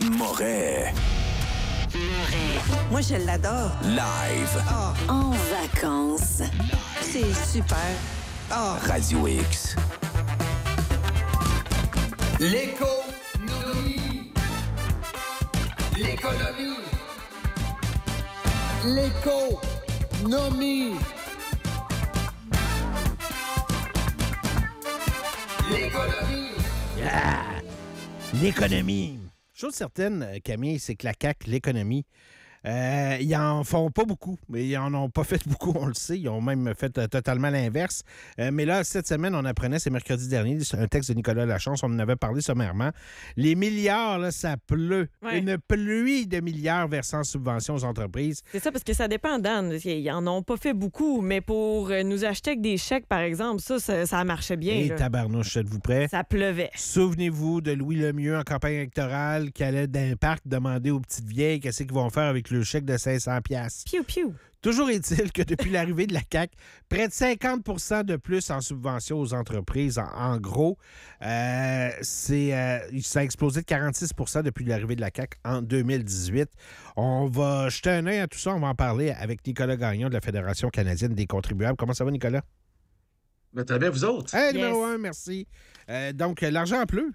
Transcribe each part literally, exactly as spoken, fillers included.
Moret. Moi, je l'adore. Live. Oh. En vacances. C'est super. Oh. Radio X. L'économie. L'économie. L'économie. L'économie. Yeah! L'économie. Chose certaine, Camille, c'est que la C A Q, l'économie, euh, ils en font pas beaucoup, mais ils en ont pas fait beaucoup, on le sait. Ils ont même fait euh, totalement l'inverse. Euh, mais là, cette semaine, on apprenait, c'est mercredi dernier, c'est un texte de Nicolas Lachance, on en avait parlé sommairement. Les milliards, là, ça pleut. Ouais. Une pluie de milliards versant en subventions aux entreprises. C'est ça, parce que ça dépend, Dan. Ils en ont pas fait beaucoup, mais pour euh, nous acheter avec des chèques, par exemple, ça, ça, ça marchait bien. Et là. tabarnouche, êtes-vous prêts? Ça pleuvait. Souvenez-vous de Louis Lemieux en campagne électorale qui allait dans un parc demander aux petites vieilles qu'est-ce qu'ils vont faire avec le chèque de cinq cents piastres. Piou, piou. Toujours est-il que depuis l'arrivée de la C A Q, près de cinquante pour cent de plus en subventions aux entreprises, en, en gros. Euh, c'est, euh, ça a explosé de quarante-six pour cent depuis l'arrivée de la C A Q en deux mille dix-huit. On va jeter un œil à tout ça. On va en parler avec Nicolas Gagnon de la Fédération canadienne des contribuables. Comment ça va, Nicolas? Ben, très bien, vous autres? Hey, Yes. numéro un, merci. Euh, donc, l'argent pleut.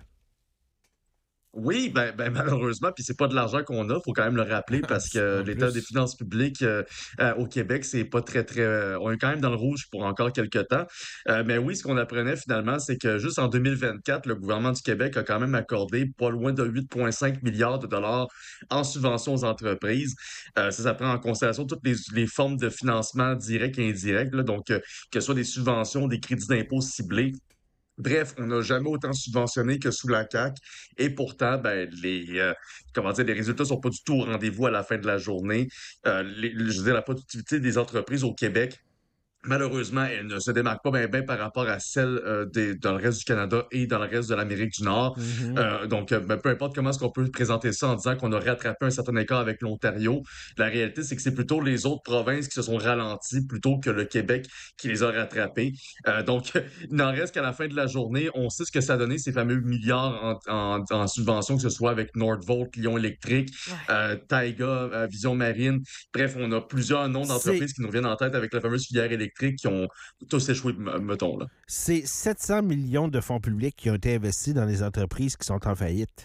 Oui, ben, ben malheureusement, puis c'est pas de l'argent qu'on a, faut quand même le rappeler, parce que En l'état plus. des finances publiques euh, euh, au Québec, c'est pas très, très... euh, on est quand même dans le rouge pour encore quelques temps. Euh, mais oui, ce qu'on apprenait finalement, c'est que juste en deux mille vingt-quatre, le gouvernement du Québec a quand même accordé pas loin de huit virgule cinq milliards de dollars en subventions aux entreprises. Euh, ça, ça prend en considération toutes les, les formes de financement direct et indirect, là, donc euh, que ce soit des subventions, des crédits d'impôt ciblés. Bref, on n'a jamais autant subventionné que sous la C A Q. Et pourtant, ben, les, euh, comment dire, les résultats sont pas du tout au rendez-vous à la fin de la journée. Euh, les, je veux dire, la productivité des entreprises au Québec, malheureusement, elle ne se démarque pas bien bien par rapport à celle euh, des, dans le reste du Canada et dans le reste de l'Amérique du Nord. Mm-hmm. Euh, donc, euh, ben, peu importe comment est-ce qu'on peut présenter ça en disant qu'on a rattrapé un certain écart avec l'Ontario, la réalité, c'est que c'est plutôt les autres provinces qui se sont ralenties plutôt que le Québec qui les a rattrapées. Euh, donc, il n'en reste qu'à la fin de la journée, on sait ce que ça a donné, ces fameux milliards en, en, en subventions, que ce soit avec Nordvolt, Lion Électrique, Ouais. euh, Taiga, euh, Vision Marine. Bref, on a plusieurs noms d'entreprises C'est- qui nous reviennent en tête avec la fameuse filière électrique qui ont tous échoué, m- mettons. Là. C'est sept cents millions de fonds publics qui ont été investis dans les entreprises qui sont en faillite.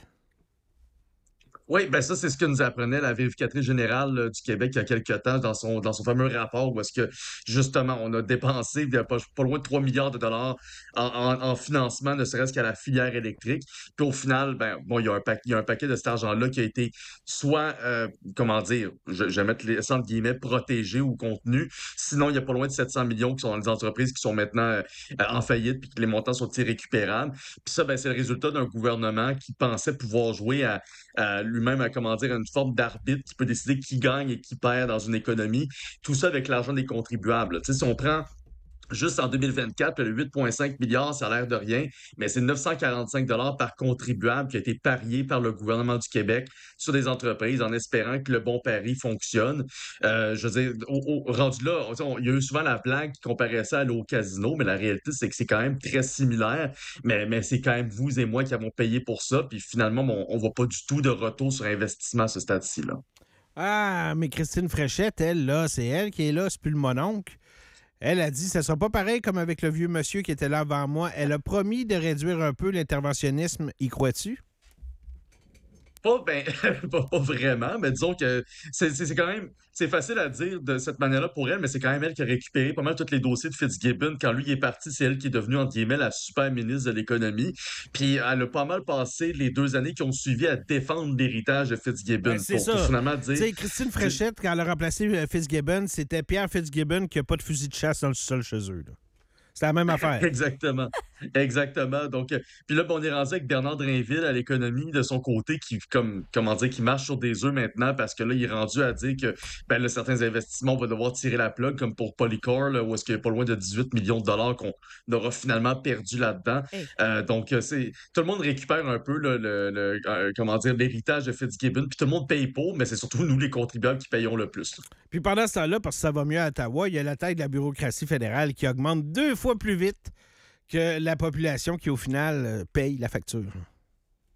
Oui, ben ça, c'est ce que nous apprenait la vérificatrice générale là, du Québec il y a quelques temps dans son dans son fameux rapport où est-ce que, justement, on a dépensé il y a pas, pas loin de trois milliards de dollars en, en, en financement, ne serait-ce qu'à la filière électrique. Puis au final, ben bon, il y a un, pa- il y a un paquet de cet argent-là qui a été soit, euh, comment dire, je, je vais mettre les entre guillemets, protégé ou contenu. Sinon, il y a pas loin de sept cents millions qui sont dans les entreprises qui sont maintenant euh, en faillite puis que les montants sont irrécupérables. Puis ça, ben, c'est le résultat d'un gouvernement qui pensait pouvoir jouer à à lui-même à, comment dire, une forme d'arbitre qui peut décider qui gagne et qui perd dans une économie. Tout ça avec l'argent des contribuables. Tu sais, si on prend juste en deux mille vingt-quatre, le huit virgule cinq milliards, ça a l'air de rien, mais c'est neuf cent quarante-cinq dollars par contribuable qui a été parié par le gouvernement du Québec sur des entreprises en espérant que le bon pari fonctionne. Euh, je veux dire, au, au, rendu là, on, on, il y a eu souvent la blague qui comparait ça à l'eau casino, mais la réalité, c'est que c'est quand même très similaire, mais, mais c'est quand même vous et moi qui avons payé pour ça, puis finalement, on ne voit pas du tout de retour sur investissement à ce stade-ci. Là. Ah, mais Christine Fréchette, elle, là, c'est elle qui est là, c'est plus le mononcle. Elle a dit, ça sera pas pareil comme avec le vieux monsieur qui était là avant moi. Elle a promis de réduire un peu l'interventionnisme. Y crois-tu? Pas, ben, pas, pas vraiment, mais disons que c'est, c'est, c'est quand même, c'est facile à dire de cette manière-là pour elle, mais c'est quand même elle qui a récupéré pas mal tous les dossiers de Fitzgibbon. Quand lui est parti, c'est elle qui est devenue, entre guillemets, la super ministre de l'économie. Puis elle a pas mal passé les deux années qui ont suivi à défendre l'héritage de Fitzgibbon. Ben, c'est pour, ça. pour finalement dire... Tu sais, Christine Fréchette, quand elle a remplacé euh, Fitzgibbon, c'était Pierre Fitzgibbon qui n'a pas de fusil de chasse dans le sol chez eux. Là. C'est la même affaire. Exactement. Exactement. Donc, euh, puis là, bon, on est rendu avec Bernard Drainville à l'économie de son côté qui, comme, comment dire, qui marche sur des œufs maintenant parce que là, il est rendu à dire que, ben là, certains investissements, on va devoir tirer la plug, comme pour Polycor, là, où est-ce qu'il y a pas loin de dix-huit millions de dollars qu'on aura finalement perdu là-dedans. Hey. Euh, donc, euh, c'est, tout le monde récupère un peu, là, le, le euh, comment dire, l'héritage de Fitzgibbon, puis tout le monde paye pour, mais c'est surtout nous, les contribuables, qui payons le plus. Là. Puis pendant ce temps-là, parce que ça va mieux à Ottawa, il y a la taille de la bureaucratie fédérale qui augmente deux fois plus vite que la population qui, au final, euh, paye la facture.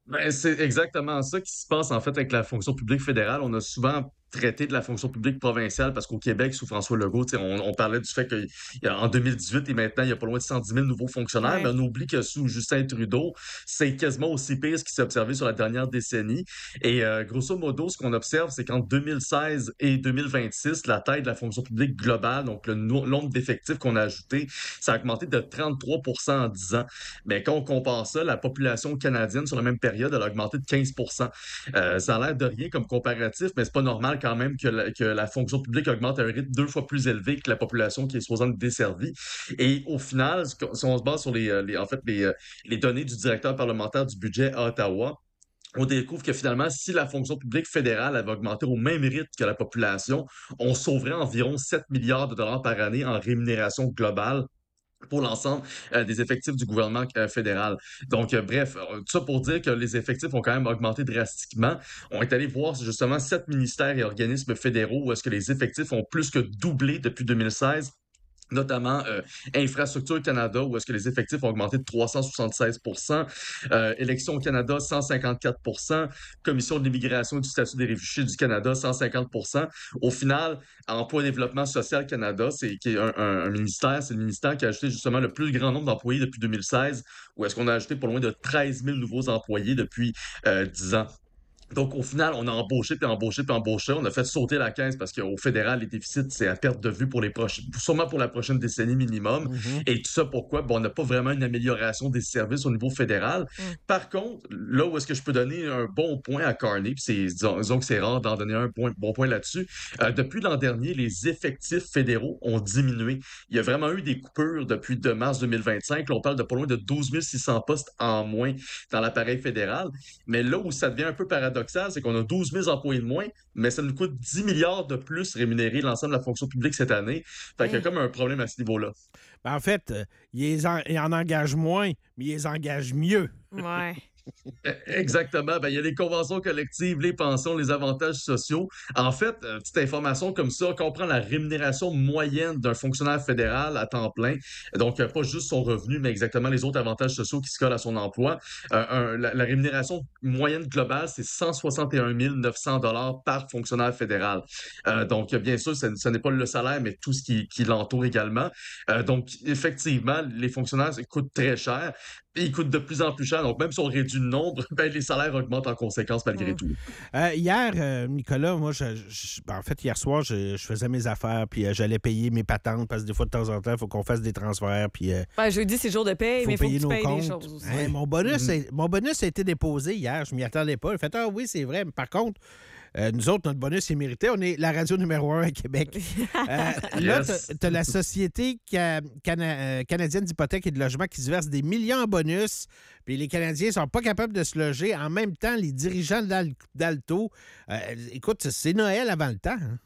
Ben, c'est exactement ça qui se passe en fait avec la fonction publique fédérale. On a souvent traité de la fonction publique provinciale parce qu'au Québec, sous François Legault, tu sais, on, on parlait du fait qu'en deux mille dix-huit et maintenant, il y a pas loin de cent dix mille nouveaux fonctionnaires, mais Ouais. on oublie que sous Justin Trudeau, c'est quasiment aussi pire ce qui s'est observé sur la dernière décennie. Et euh, grosso modo, ce qu'on observe, c'est qu'entre deux mille seize et deux mille vingt-six, la taille de la fonction publique globale, donc le no- nombre d'effectifs qu'on a ajouté, ça a augmenté de trente-trois pour cent en dix ans. Mais quand on compare ça, la population canadienne sur la même période, elle a augmenté de quinze pour cent. Euh, ça a l'air de rien comme comparatif, mais c'est pas normal quand même que la, que la fonction publique augmente à un rythme deux fois plus élevé que la population qui est supposée desservie. Et au final, si on se base sur les, euh, les en fait, les, euh, les données du directeur parlementaire du budget à Ottawa, on découvre que finalement, si la fonction publique fédérale avait augmenté au même rythme que la population, on sauverait environ sept milliards de dollars par année en rémunération globale pour l'ensemble euh, des effectifs du gouvernement euh, fédéral. Donc, euh, bref, euh, tout ça pour dire que les effectifs ont quand même augmenté drastiquement. On est allé voir justement sept ministères et organismes fédéraux où est-ce que les effectifs ont plus que doublé depuis deux mille seize, notamment euh, Infrastructure Canada, où est-ce que les effectifs ont augmenté de trois cent soixante-seize pour cent, euh, Élections au Canada, cent cinquante-quatre pour cent, Commission de l'immigration et du statut des réfugiés du Canada, cent cinquante pour cent. Au final, Emploi et Développement social Canada, c'est qui est un, un- un ministère, c'est le ministère qui a ajouté justement le plus grand nombre d'employés depuis deux mille seize, où est-ce qu'on a ajouté pas loin de treize mille nouveaux employés depuis euh, dix ans. Donc, au final, on a embauché, puis embauché, puis embauché. On a fait sauter la caisse parce qu'au fédéral, les déficits, c'est à perte de vue pour les prochaines, sûrement pour la prochaine décennie minimum. Mhm. Et tout ça, pourquoi? Bon, on n'a pas vraiment une amélioration des services au niveau fédéral. Mm. Par contre, là où est-ce que je peux donner un bon point à Carney, puis c'est, disons, disons que c'est rare d'en donner un point- bon point là-dessus, euh, depuis l'an dernier, les effectifs fédéraux ont diminué. Il y a vraiment eu des coupures depuis de mars deux mille vingt-cinq. Là, on parle de pas loin de douze mille six cents postes en moins dans l'appareil fédéral. Mais là où ça devient un peu paradoxal, c'est qu'on a douze mille employés de moins, mais ça nous coûte dix milliards de plus rémunérer l'ensemble de la fonction publique cette année. Fait qu'il y a Hey. comme un problème à ce niveau-là. Ben, en fait, euh, ils les en, ils en engagent moins, mais ils les engagent mieux. Ouais. Exactement. Ben, il y a les conventions collectives, les pensions, les avantages sociaux. En fait, euh, petite information comme ça, quand on prend la rémunération moyenne d'un fonctionnaire fédéral à temps plein, donc euh, pas juste son revenu, mais exactement les autres avantages sociaux qui se collent à son emploi, euh, un- la, la rémunération moyenne globale, c'est cent soixante et un mille neuf cents dollars par fonctionnaire fédéral. Euh, donc, bien sûr, ce, ce n'est pas le salaire, mais tout ce qui, qui l'entoure également. Euh, donc, effectivement, les fonctionnaires ça coûtent très cher. Et ils coûtent de plus en plus cher. Donc, même si on réduit le nombre, ben, les salaires augmentent en conséquence malgré Mm. tout. Euh, hier, euh, Nicolas, moi, je, je- ben, en fait, hier soir, je, je faisais mes affaires, puis euh, j'allais payer mes patentes, parce que des fois, de temps en temps, il faut qu'on fasse des transferts, puis euh, Ben, jeudi, c'est jour de paye, faut mais il faut que payer tu nos payes des comptes. choses aussi. Hein, mon, bonus, Mhm. est- mon bonus a été déposé hier, je m'y attendais pas. J'ai fait, ah oui, c'est vrai, mais par contre, euh, nous autres, notre bonus est mérité. On est la radio numéro un à Québec. Euh, Là, Yes. tu as la Société ca- cana- euh, canadienne d'hypothèque et de logement qui se verse des millions en bonus, puis les Canadiens sont pas capables de se loger. En même temps, les dirigeants d'Al- d'Alto, euh, écoute, c'est Noël avant le temps. Hein?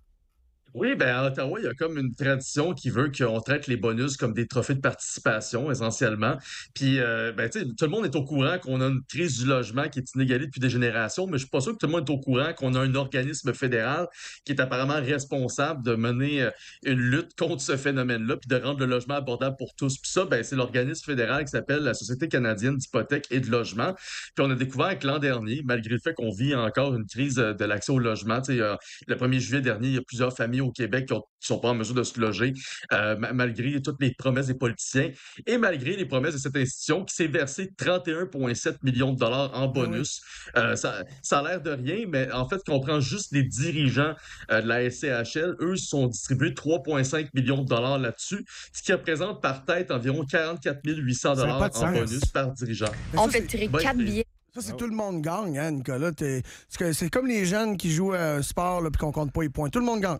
Oui, ben à Ottawa, il y a comme une tradition qui veut qu'on traite les bonus comme des trophées de participation, essentiellement. Puis, euh, ben, tu sais, tout le monde est au courant qu'on a une crise du logement qui est inégalée depuis des générations, mais je suis pas sûr que tout le monde est au courant qu'on a un organisme fédéral qui est apparemment responsable de mener euh, une lutte contre ce phénomène-là, puis de rendre le logement abordable pour tous. Puis ça, ben, c'est l'organisme fédéral qui s'appelle la Société canadienne d'hypothèque et de logement. Puis on a découvert que l'an dernier, malgré le fait qu'on vit encore une crise euh, de l'accès au logement, tu sais, euh, le premier juillet dernier, il y a plusieurs familles au Québec qui ne sont pas en mesure de se loger, euh, ma- malgré toutes les promesses des politiciens et malgré les promesses de cette institution qui s'est versé trente et un virgule sept millions de dollars en bonus. Euh, ça, ça a l'air de rien, mais en fait, quand on prend juste les dirigeants euh, de la S C H L, eux se sont distribués trois virgule cinq millions de dollars là-dessus, ce qui représente par tête environ quarante-quatre mille huit cents Ça n'a dollars pas de en sens. bonus par dirigeant. Mais On ça, peut c'est- tirer Ouais, quatre c'est- billets. Ça, c'est tout le monde gagne, hein, Nicolas. T'es- C'est que- c'est comme les jeunes qui jouent à un sport là, puis qu'on compte pas les points. Tout le monde gagne.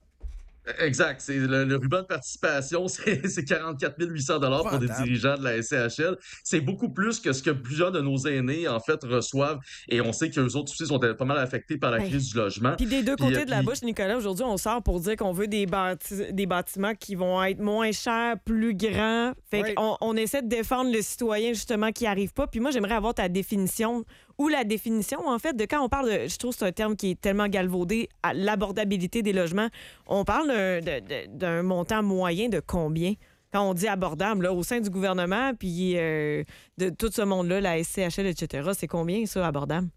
Exact. C'est le, le ruban de participation, c'est c'est quarante-quatre mille huit cents dollars pour des Épouvantable. dirigeants de la S C H L. C'est beaucoup plus que ce que plusieurs de nos aînés, en fait, reçoivent. Et on sait qu'eux autres aussi sont pas mal affectés par la Ouais. crise du logement. Puis des deux Puis, côtés euh, de la puis- bouche, Nicolas, aujourd'hui, on sort pour dire qu'on veut des, bâti- des bâtiments qui vont être moins chers, plus grands. Fait Oui. qu'on on essaie de défendre le citoyen, justement, qui n'y arrive pas. Puis moi, j'aimerais avoir ta définition, ou la définition, en fait, de quand on parle de... Je trouve que c'est un terme qui est tellement galvaudé, à l'abordabilité des logements. On parle d'un, de- de- d'un montant moyen de combien quand on dit abordable, là, au sein du gouvernement, puis euh, de tout ce monde-là, la S C H L, et cetera, c'est combien, ça, abordable?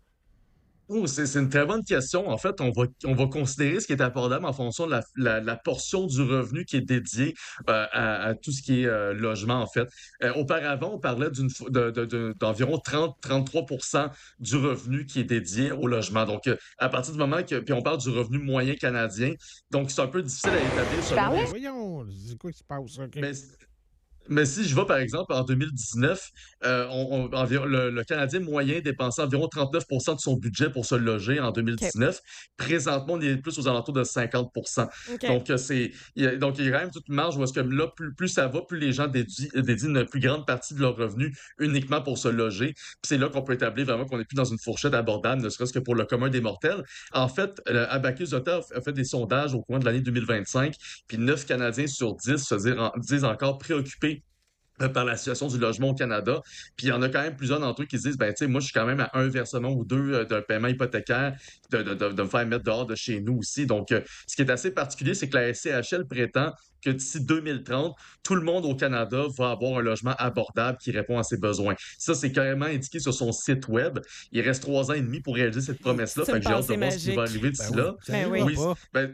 Oh, c'est c'est une très bonne question. En fait, on va, on va considérer ce qui est abordable en fonction de la, la, la portion du revenu qui est dédiée euh, à, à tout ce qui est euh, logement, en fait. Euh, auparavant, on parlait d'une, fo- de, de- de- d'environ trente à trente-trois pour cent du revenu qui est dédié au logement. Donc, euh, à partir du moment que... Puis on parle du revenu moyen canadien. Donc, c'est un peu difficile à établir selon les... Voyons, c'est quoi qui se passe? OK. Mais, mais si je vais, par exemple, en deux mille dix-neuf, euh, on, on- environ, le, le Canadien moyen dépensait environ trente-neuf pour cent de son budget pour se loger en deux mille dix-neuf. Présentement, on est plus aux alentours de cinquante pour cent. OK. Donc, euh, c'est, il y a, donc, il y a quand même toute une marge où est-ce que là, plus, plus ça va, plus les gens dédient, dédient une plus grande partie de leur revenu uniquement pour se loger. Puis c'est là qu'on peut établir vraiment qu'on n'est plus dans une fourchette abordable, ne serait-ce que pour le commun des mortels. En fait, euh, Abacus Ottawa a fait des sondages au cours de l'année deux mille vingt-cinq, puis neuf Canadiens sur dix se disent, disent encore préoccupés euh, par la situation du logement au Canada. Puis il y en a quand même plusieurs d'entre eux qui se disent, ben tu sais, moi je suis quand même à un versement ou deux euh, d'un paiement hypothécaire, de, de, de, de me faire mettre dehors de chez nous aussi. Donc, euh, ce qui est assez particulier, c'est que la S C H L prétend que d'ici deux mille trente, tout le monde au Canada va avoir un logement abordable qui répond à ses besoins. Ça, c'est carrément indiqué sur son site web. Il reste trois ans et demi pour réaliser cette promesse-là. C'est Fait une que j'ai hâte de pensée voir ce qui va magique. arriver d'ici Ben là. oui, ça Ben arrivera oui. pas. Ben,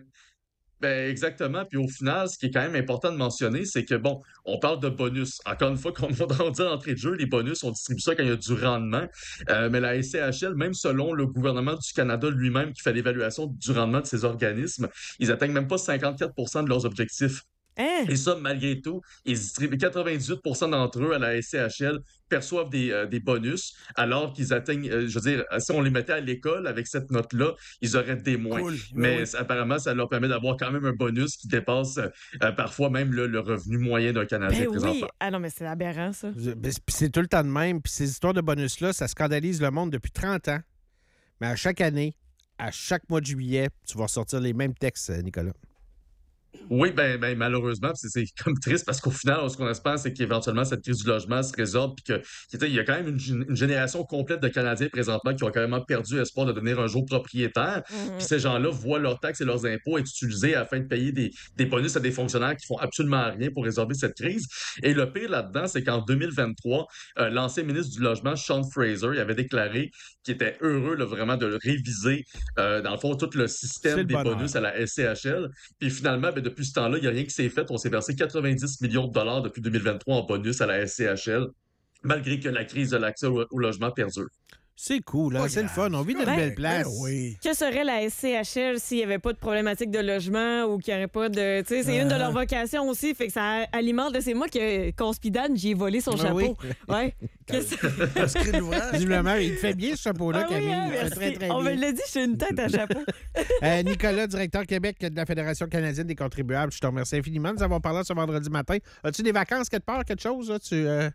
ben exactement. Puis au final, ce qui est quand même important de mentionner, c'est que, bon, on parle de bonus. Encore une fois, comme on va dire d'entrée de jeu, les bonus, on distribue ça quand il y a du rendement. Euh, mais la S C H L, même selon le gouvernement du Canada lui-même qui fait l'évaluation du rendement de ces organismes, ils atteignent même pas cinquante-quatre pour cent de leurs objectifs. Hein? Et ça, malgré tout, ils distribuent quatre-vingt-dix-huit pour cent d'entre eux à la S C H L perçoivent des, euh, des bonus, alors qu'ils atteignent, euh, je veux dire, si on les mettait à l'école avec cette note-là, ils auraient des moins. Cool. Mais Oui. ça- apparemment, ça leur permet d'avoir quand même un bonus qui dépasse euh, parfois même là, le revenu moyen d'un Canadien Ben oui. présentement. Ah non, mais c'est aberrant, ça. Ben, c'est- puis c'est tout le temps de même. Puis ces histoires de bonus-là, ça scandalise le monde depuis trente ans. Mais à chaque année, à chaque mois de juillet, tu vas ressortir les mêmes textes, Nicolas. Oui, ben, ben malheureusement, c'est c'est comme triste parce qu'au final, ce qu'on espère, c'est qu'éventuellement, cette crise du logement se résorbe puis que, tu sais, il y a quand même une, gén- une génération complète de Canadiens présentement qui ont carrément perdu espoir de devenir un jour propriétaire. Mhm. Puis ces gens-là voient leurs taxes et leurs impôts être utilisés afin de payer des, des bonus à des fonctionnaires qui font absolument rien pour résorber cette crise. Et le pire là-dedans, c'est qu'en deux mille vingt-trois, euh, l'ancien ministre du Logement, Sean Fraser, il avait déclaré qu'il était heureux là, vraiment de réviser, euh, dans le fond, tout le C'est système le des bonheur. bonus à la S C H L. Puis finalement, ben, depuis ce temps-là, il n'y a rien qui s'est fait. On s'est versé quatre-vingt-dix millions de dollars depuis deux mille vingt-trois en bonus à la S C H L, malgré que la crise de l'accès au, au logement perdure. C'est cool, hein? Pas C'est le grave. fun. On vit dans une Ben, belle place. Ben oui. Que serait la S C H L s'il n'y avait pas de problématique de logement ou qu'il n'y aurait pas de. Tu sais, c'est une de leurs vocations aussi, fait que ça alimente. C'est moi que Conspidane, j'y ai volé son Ah chapeau. oui. Ouais. Qu'est-ce- Inscrit de l'ouvrage. Visiblement, il te fait bien ce chapeau-là, Ah oui, Camille. hein, il fait merci. très, très On bien. me l'a dit, je suis une tête à chapeau. Euh, Nicolas, directeur Québec de la Fédération canadienne des contribuables, je te remercie infiniment de nous avoir parlé ce vendredi matin. As-tu des vacances quelque part, quelque chose? Là? Tu, euh...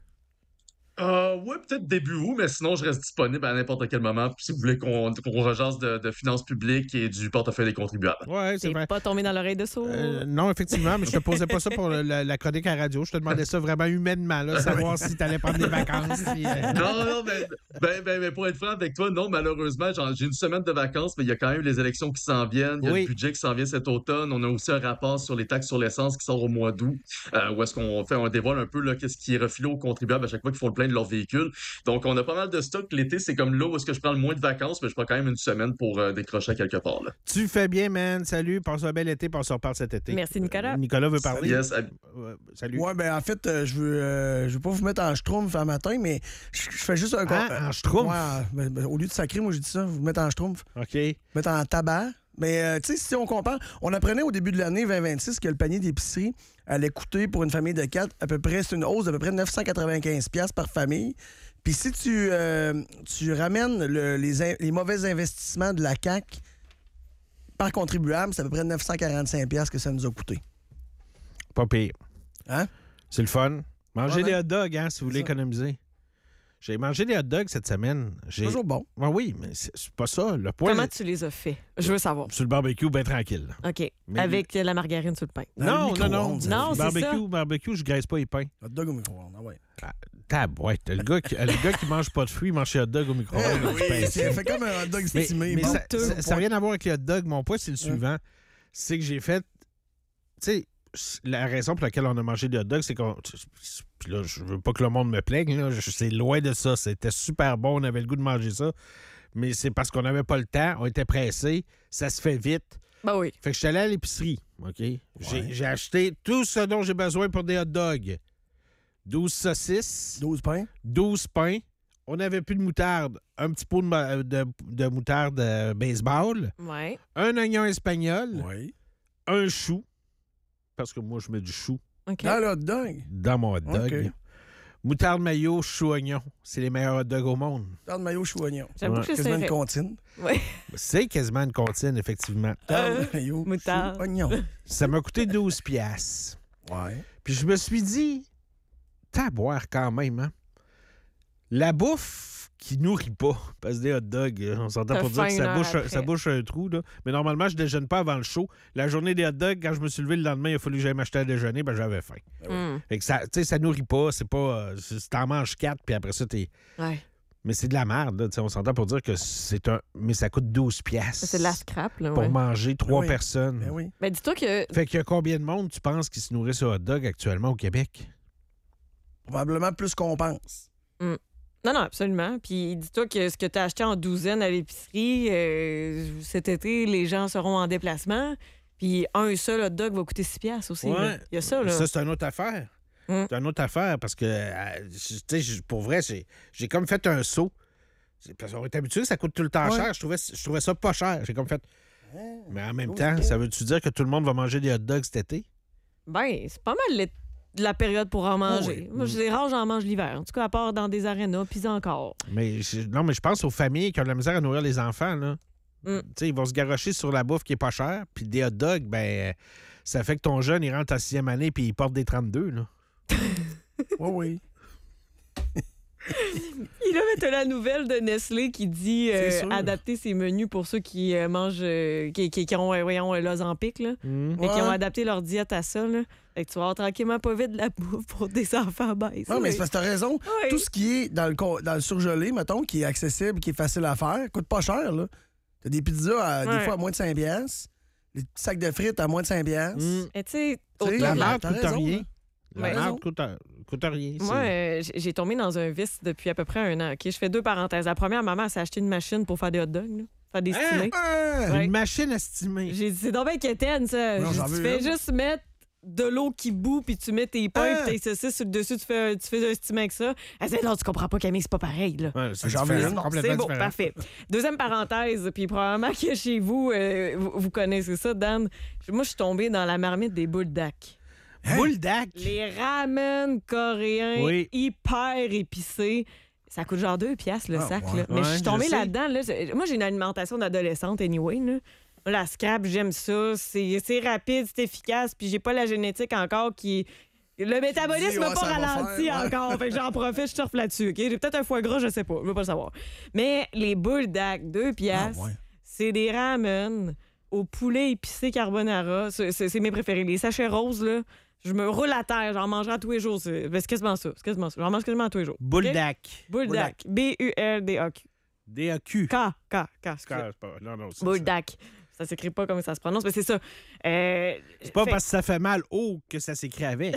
Euh, ouais, peut-être début août, mais sinon, je reste disponible à n'importe quel moment si vous voulez qu'on qu'on rejase de, de finances publiques et du portefeuille des contribuables. Ouais, c'est C'est vrai. pas tombé dans l'oreille de sourd. Euh, non, effectivement, mais je te posais pas ça pour le- la, la chronique à radio. Je te demandais ça vraiment humainement, là, savoir si tu allais prendre des vacances. puis, euh, Non, non, mais, ben, ben, ben, pour être franc avec toi, non, malheureusement, j'en- j'ai une semaine de vacances, mais il y a quand même les élections qui s'en viennent. Il y a Oui. le budget qui s'en vient cet automne. On a aussi un rapport sur les taxes sur l'essence qui sort au mois d'août, euh, où est-ce qu'on fait, on dévoile un peu là, qu'est-ce qui est refilé aux contribuables à chaque fois qu'ils font le plein de leur véhicule. Donc, on a pas mal de stock. L'été, c'est comme là où est-ce que je prends le moins de vacances, mais je prends quand même une semaine pour euh, décrocher à quelque part. Là. Tu fais bien, man. Salut. Passe un bel été, puis on se reparle cet été. Merci, Nicolas. Euh, Nicolas veut parler. Yes, à- Ouais, salut. Ouais, ben en fait, euh, je veux euh, je veux pas vous mettre en schtroumpf un matin, mais je je fais juste un... con- Ah, en schtroumpf? Ouais, ben, ben, au lieu de sacrer, moi, j'ai dit ça, vous mettre en schtroumpf. OK. Mettre en tabac. Mais, euh, tu sais, si on compare, on apprenait au début de l'année vingt vingt-six que le panier d'épicerie allait coûter pour une famille de quatre à peu près, c'est une hausse d'à peu près neuf cent quatre-vingt-quinze dollars par famille. Puis si tu, euh, tu ramènes le- les, in- les mauvais investissements de la C A Q par contribuable, c'est à peu près neuf cent quarante-cinq dollars que ça nous a coûté. Pas pire. Hein? C'est le fun. Mangez Ouais, des ben, hot dogs, hein, si vous voulez c'est ça. économiser. J'ai mangé des hot dogs cette semaine. J'ai... Toujours bon. Ah oui, mais c'est, c'est pas ça. Le point, Comment tu les as fait? Je veux savoir. sur le barbecue, bien tranquille. OK. Mais- Avec la margarine sur le pain. Dans non, le non, non, micro-ondes, Non, c'est Barbecue, ça. barbecue, je graisse pas les pains. Hot dog au micro-ondes, ah ouais. Tab, ouais. Le gars, qui, le gars qui mange pas de fruits, il mange ses hot dogs au micro-ondes. Eh du oui, pain. c'est fait comme un hot dog Mais, estimé. mais Bon. ça- ça n'a rien à voir avec les hot dogs. Mon point, c'est le suivant. C'est que j'ai fait... Tu sais, la raison pour laquelle on a mangé des hot dogs, c'est qu'on... Puis là, je veux pas que le monde me plaigne, là. C'est loin de ça. C'était super bon, on avait le goût de manger ça. Mais c'est parce qu'on n'avait pas le temps, on était pressés, ça se fait vite. Ben oui. Fait que je suis allé à l'épicerie, OK? J'ai, j'ai acheté tout ce dont j'ai besoin pour des hot dogs. douze saucisses, douze pains. douze pains. On n'avait plus de moutarde. Un petit pot de, ma- de, de moutarde euh, baseball. Ouais. Un oignon espagnol. Oui. Un chou. Parce que moi, je mets du chou OK. Dans le hot dog. dans mon hot dog. OK. Moutarde mayo, chou, oignon. C'est les meilleurs hot dogs au monde. Dans le maillot chou oignon. J'avoue Ouais. que Quasiment une c'est... comptine. Ouais. C'est quasiment une comptine, effectivement. Dans Euh, le maillot moutarde. chou oignon. Ça m'a coûté douze piastres. Ouais. Puis je me suis dit, t'as à boire quand même, hein? La bouffe qui nourrit pas, parce que des hot dogs, on s'entend T'as pour dire faim que une ça heure bouche, après. ça bouche un trou, là. Mais normalement, je déjeune pas avant le show. La journée des hot dogs, quand je me suis levé le lendemain, il a fallu que j'aille m'acheter à déjeuner, ben j'avais faim. Hum. Fait que ça, tu sais, ça nourrit pas, c'est pas... euh, c'est- t'en manges quatre, puis après ça, t'es... Ouais. Mais c'est de la merde, là, tu sais, on s'entend pour dire que c'est un... Mais ça coûte douze piastres. C'est de la scrap, là. Pour Ouais. manger trois Oui. personnes. Ben oui. Ben dis-toi que... Fait qu'il y a combien de monde, tu penses, qui se nourrit sur hot dog actuellement au Québec? Probablement plus qu'on pense. Non, non, absolument. Puis dis-toi que ce que tu as acheté en douzaine à l'épicerie, euh, cet été, les gens seront en déplacement. Puis un seul hot dog va coûter six piastres aussi. là. Il y a ça, là. Ça, c'est une autre affaire. Hum. C'est une autre affaire parce que, euh, tu sais, j- pour vrai, j'ai, j'ai comme fait un saut. C'est- Parce qu'on est habitué, ça coûte tout le temps Ouais. cher. Je trouvais, je trouvais ça pas cher. J'ai comme fait. Mais en même douze temps, piastres. ça veut-tu dire que tout le monde va manger des hot dogs cet été? Ben, c'est pas mal l'é- la période pour en manger. oui. Moi, je les rare, j'en mange l'hiver. En tout cas, à part dans des arénas, puis encore. Mais je- non, mais je pense aux familles qui ont de la misère à nourrir les enfants, là. Mm. Tu sais, ils vont se garrocher sur la bouffe qui est pas chère, puis des hot dogs, ben, ça fait que ton jeune, il rentre en sixième année, puis il porte des trente-deux, là. Oui, oui. Et là, t'as la nouvelle de Nestlé qui dit euh, C'est sûr. adapter ses menus pour ceux qui euh, mangent, euh, qui, qui, qui ont, euh, voyons, euh, l'Ozempic, là. Mm. Et qui Ouais. ont adapté leur diète à ça, là. Fait que tu vas avoir tranquillement pas vite de la bouffe pour des enfants baisses. Non, mais c'est parce que t'as raison. Oui. Tout ce qui est dans le, co- dans le surgelé, mettons, qui est accessible, qui est facile à faire, coûte pas cher, là. T'as des pizzas, à, Ouais. des fois, à moins de cinq piastres. Les petits sacs de frites à moins de cinq piastres. Mm. Et tu sais, Tu sais, autour La de la- merde t'as coûte raison, rien. là. La Ouais. merde coûte, coûte rien. Moi, c'est- euh, j'ai- j'ai tombé dans un vice depuis à peu près un an. OK? Je fais deux parenthèses. La première, maman s'est acheté une machine pour faire des hot dogs, là. Faire des Hein? stimés. Ah! Ouais. Une machine à stimer. J'ai dit, c'est donc bien quétaine, ça. Non, J'ai j'en dit, veux tu fais une. juste mettre de l'eau qui bout, puis tu mets tes pains, Ah! puis tes saucisses sur le dessus, tu fais, tu fais un steam avec ça. Elle dit, non, tu comprends pas, Camille, c'est pas pareil, là. Ouais, c'est J'en différent, veux une. complètement C'est beau, différent. parfait. Deuxième parenthèse, puis probablement que chez vous, euh, vous, vous connaissez ça, Dan. Moi, je suis tombée dans la marmite des boules d'ac. Boule d'ac. Les ramen coréens Oui. hyper épicés. Ça coûte genre deux piastres le Ah, sac. ouais. Là. Mais Ouais, je suis je tombée sais. là-dedans. Là. C'est- Moi, j'ai une alimentation d'adolescente anyway. Là. Moi, la scrap, j'aime ça. C'est c'est rapide, c'est efficace. Puis j'ai pas la génétique encore qui... Le métabolisme dis, n'a ouais, pas ça va ralenti faire, ouais. encore. Fait que j'en profite, je surfe là-dessus. OK? J'ai peut-être un foie gras, je sais pas. Je veux pas le savoir. Mais les boules d'ac, deux Ah, piastres, ouais. c'est des ramen au poulet épicé carbonara. C'est c'est- c'est mes préférés. Les sachets roses, là, je me roule à terre. J'en mangerai à tous les jours. C'est ben, c'est quasiment ça. C'est quasiment ça. J'en mange quasiment à tous les jours. Boule OK? d'ac. Boule Boule d'ac. B U L D A Q. D A Q. K. K. K. C'est pas- Non, non, c'est Boule ça. d'ac. Ça s'écrit pas comme ça se prononce, mais c'est ça. Euh, C'est pas fait- parce que ça fait mal haut que ça s'écrit avec.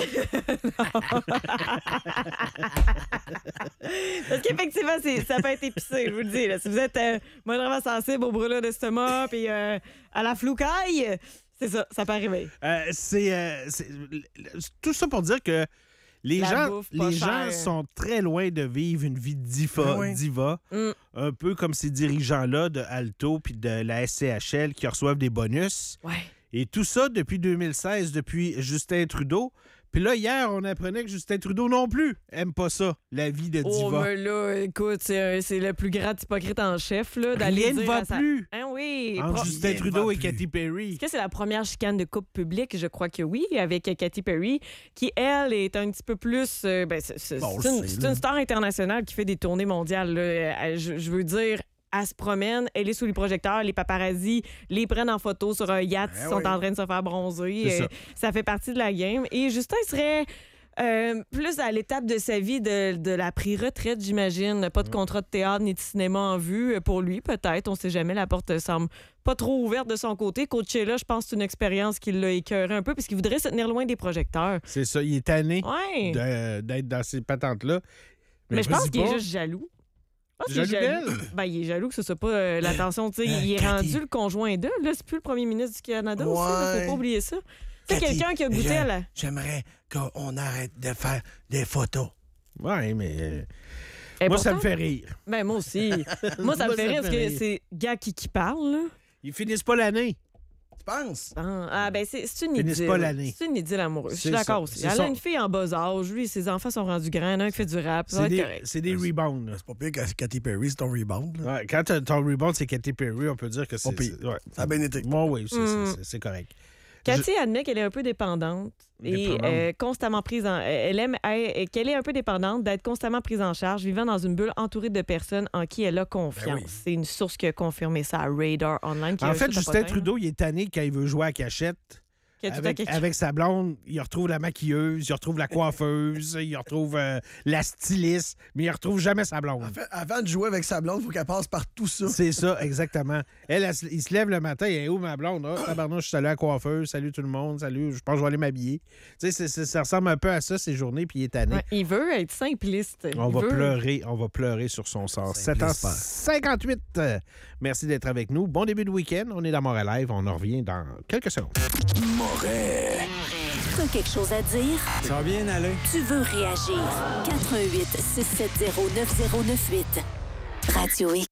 Parce qu'effectivement, c'est- ça peut être épicé, je vous le dis. Là. Si vous êtes euh, moindrement sensible aux brûlures d'estomac puis euh, à la floucaille, c'est ça, ça peut arriver. Euh, c'est, euh, c'est- tout ça pour dire que les La gens, bouffe pas les gens chère. sont très loin de vivre une vie diva, Ah oui. diva Mm. un peu comme ces dirigeants-là de Alto puis de la S C H L qui reçoivent des bonus. Ouais. Et tout ça depuis deux mille seize, depuis Justin Trudeau. Puis là, hier, on apprenait que Justin Trudeau non plus aime pas ça, la vie de Oh, diva. mais là, écoute, c'est un- c'est le plus grand hypocrite en chef, là, d'aller Rien ne dire va à sa- plus Hein, oui. entre Pro- Justin Rien ne Trudeau va et plus. Katy Perry. Est-ce que c'est la première chicane de couple publique? Je crois que oui, avec Katy Perry, qui, elle, est un petit peu plus... euh, ben, c'est c'est- Bon, on c'est le une, sait, c'est là. une star internationale qui fait des tournées mondiales. là. Euh, Je, je veux dire, elle se promène, elle est sous les projecteurs, les paparazzis les prennent en photo sur un yacht, Ben ils sont oui. en train de se faire bronzer. C'est Euh, ça. ça fait partie de la game. Et Justin serait... Euh, plus à l'étape de sa vie de, de la pré-retraite, j'imagine. Pas de contrat de théâtre ni de cinéma en vue. Pour lui, peut-être. On sait jamais. La porte semble pas trop ouverte de son côté. Coachella, je pense que c'est une expérience qui l'a écœuré un peu parce qu'il voudrait se tenir loin des projecteurs. C'est ça. Il est tanné Ouais. de- d'être dans ces patentes-là. Mais je pense vas-y qu'il est pas. juste jaloux. Je pense qu'il est Jaloux jaloux. d'elle? Ben, il est jaloux que ce soit pas euh, l'attention. Tu sais, Euh, il est Cathy. rendu le conjoint d'eux. Là, c'est plus le premier ministre du Canada aussi. Là, Ouais. faut pas oublier ça. C'est Cathy, quelqu'un qui a goûté je- à la... J'aimerais qu'on arrête de faire des photos. Ouais, mais. euh, Et moi, ça me pourtant- fait rire. Ben, moi aussi. moi, ça me Moi, fait ça rire me parce fait que rire. c'est gars qui, qui parle, là. Ils finissent pas l'année. Tu penses? Ah, ah, ben, c'est c'est une Finissent idylle. pas l'année. C'est une idylle amoureuse. Je suis C'est d'accord ça. aussi. C'est Elle ça. a une fille en bas âge. Lui, ses enfants sont rendus grands. Il y en a un qui fait du rap. Ça va C'est être des, correct. c'est des rebounds. là. C'est pas pire que Katy Perry, c'est ton rebound. là. Ouais, quand t'as- ton rebound, c'est Katy Perry, on peut dire que c'est. Pas pire. c'est- ouais. Ça a bien été. Moi, oui, c'est, Mm. c'est- c'est- c'est correct. Cathy admet qu'elle est un peu dépendante et Dépendante. euh, constamment prise en... Elle aime elle- qu'elle est un peu dépendante d'être constamment prise en charge, vivant dans une bulle entourée de personnes en qui elle a confiance. Ben oui. C'est une source qui a confirmé ça à Radar Online. qui a En un fait, site Justin tapotin, Trudeau, il est tanné quand il veut jouer à cachette. qui a tout à Avec, quelque- avec sa blonde, il retrouve la maquilleuse, il retrouve la coiffeuse, il retrouve euh, la styliste, mais il retrouve jamais sa blonde. En fait, avant de jouer avec sa blonde, il faut qu'elle passe par tout ça. C'est ça, exactement. Elle, elle se- il se lève le matin, elle est où ma blonde? Ah, tabarnouche, je suis allé à la coiffeuse, salut tout le monde, salut, je pense que je vais aller m'habiller. Tu sais, c'est- c'est- ça ressemble un peu à ça, ces journées, puis il est tanné. Ouais, il veut être simpliste. On Il va veut- pleurer, on va pleurer sur son sort. sept heures cinquante-huit. Euh, Merci d'être avec nous. Bon début de week-end. On est dans Montréal Live. On en revient dans quelques secondes. Moret. T'as quelque chose à dire? Ça va bien aller? Tu veux réagir? quatre un huit, six sept zéro, neuf zéro neuf huit. Radio X.